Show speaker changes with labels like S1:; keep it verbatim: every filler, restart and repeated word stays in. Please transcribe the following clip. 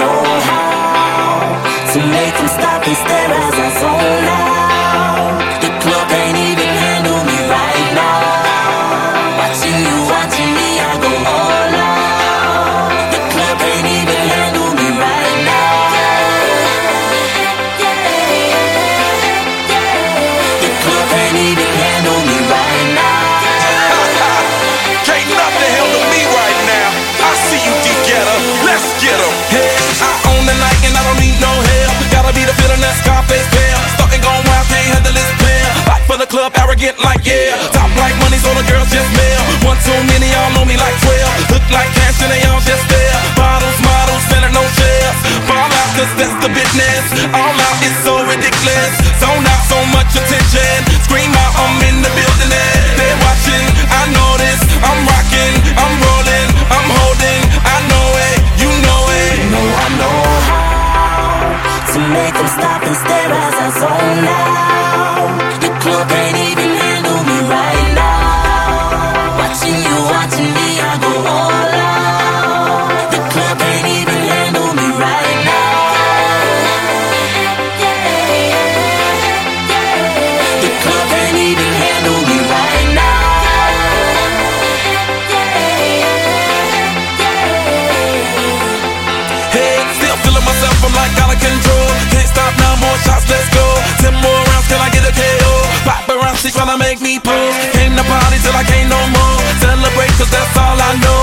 S1: know how to make them stop and stare as I zone out. The club can't even handle me right now. Watching you, watching me, I go all out. The club can't even handle me right now. The club can't even handle me right now.
S2: Can't nothing handle me right now. I see you, D-Getter. Let's get 'em. Hey, I own the night and I don't need no help. Gotta be the feeling that Scarface feel. Starting gone wild, can't handle this pill. Back for the club, arrogant like yeah. Top like money, so the girls just mail. One too many, y'all know me like twelve. Look like cash and they all just there. Bottles, models, selling no shares. Fall out, cause that's the business. All out is so ridiculous. Zone out, so much attention. Scream out, I'm in the building. They're watching, I know this. I'm rocking, I'm rolling, I'm holding. I know it, you know it.
S1: You know I know how to make them stop and stare as I zone out. The club can't even handle me right now. Watching you, watching me, I go all out. The club can't even handle me right now. The club can't even handle me right now.
S2: Hey, still feeling myself, I'm like out of control. Can't stop now, more shots, let's go. Ten more rounds, can I get a K O? Pop around, she tryna make me pose. Came to party till I can't no more. Celebrate, cause that's all I know.